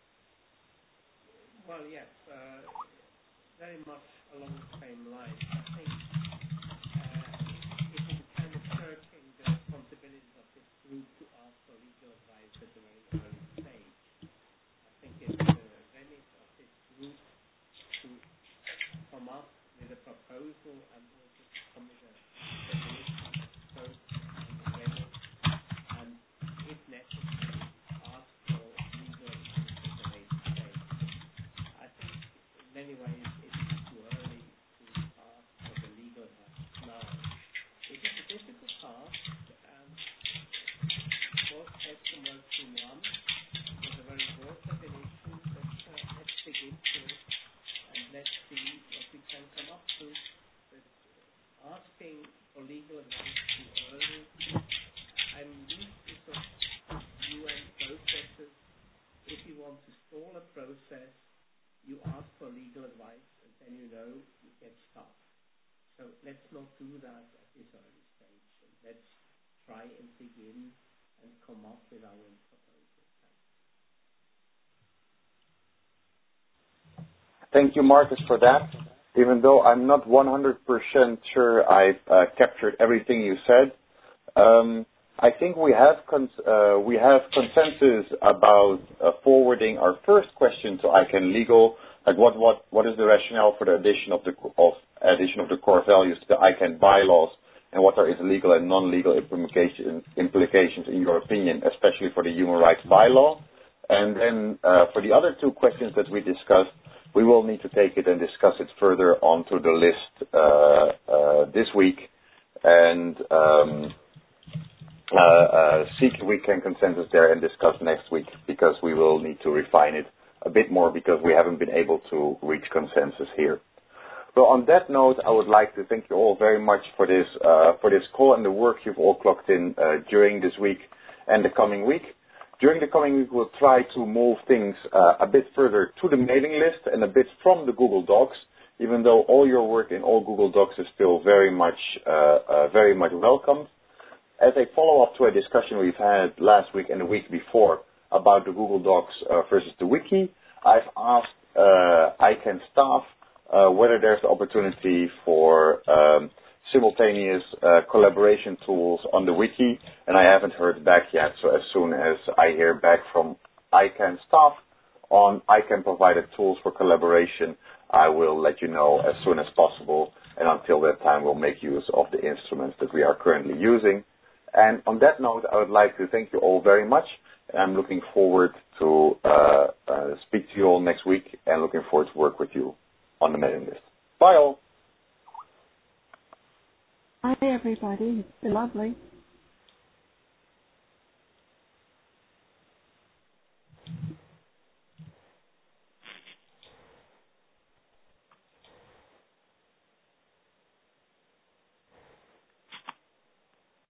Well, yes, uh, very much along the same lines. I think uh, it is kind of searching the responsibilities of this group to ask for legal advice at a very early stage. I think it's the remit of this group to come up with a proposal and also to come with a definition of scope and the remit, and if necessary, ask for legal advice at a later stage. I think in many ways it's too early to ask for the legal advice now. It is a difficult task, and both question work in one. There's a very broad definition, but uh, let's dig into it and let's see what we can come up to. But uh, asking for legal advice too early, I'm used to sort of U N processes. If you want to stall a process, you ask for legal advice, and then you know you get stuck. So let's not do that at this early stage. And let's try and begin and come up with our own proposal. Thank you, Marcus, for that. Even though I'm not one hundred percent sure I've uh, captured everything you said, um, I think we have cons- uh, we have consensus about uh, forwarding our first question to I C A N Legal. Like what what what is the rationale for the addition of the of addition of the core values to the I C A N bylaws, and what are its legal and non-legal implications implications in your opinion, especially for the human rights bylaw. And then uh, for the other two questions that we discussed, we will need to take it and discuss it further onto the list uh, uh, this week, and um, uh, uh, seek weekend consensus there and discuss next week, because we will need to refine it a bit more because we haven't been able to reach consensus here. So on that note, I would like to thank you all very much for this uh, for this call and the work you've all clocked in uh, during this week and the coming week. During the coming week, we'll try to move things uh, a bit further to the mailing list and a bit from the Google Docs, even though all your work in all Google Docs is still very much uh, uh, very much welcomed. As a follow-up to a discussion we've had last week and the week before about the Google Docs uh, versus the Wiki, I've asked uh, I C A N staff uh, whether there's the opportunity for um, simultaneous uh, collaboration tools on the Wiki, and I haven't heard back yet. So as soon as I hear back from I C A N staff on I C A N provided tools for collaboration, I will let you know as soon as possible. And until that time, we'll make use of the instruments that we are currently using. And on that note, I would like to thank you all very much. And I'm looking forward to uh, uh, speak to you all next week, and looking forward to work with you on the mailing list. Bye all. Hi everybody. It's been lovely.